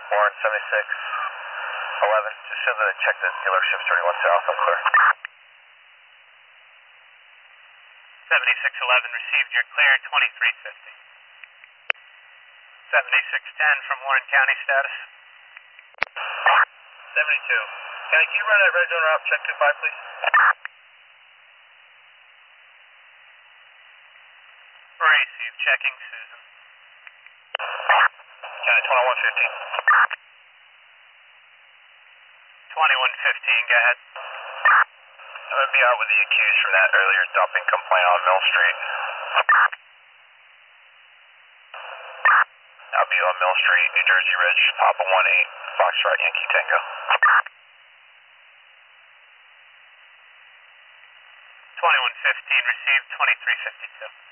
Warren 7611. Just show the check the dealership 31 South. I'm clear. 7611 received your clear 2350. 7610 from Warren County status. 72. Can you run that red zone route check 25 please? Receive checking Susan. County 2115. 2115, go ahead. I'm going to be out with the accused from that earlier dumping complaint on Mill Street. I'll be on Mill Street, New Jersey Ridge, Papa 18, Foxtrot Yankee Tango. 2115 received 2352.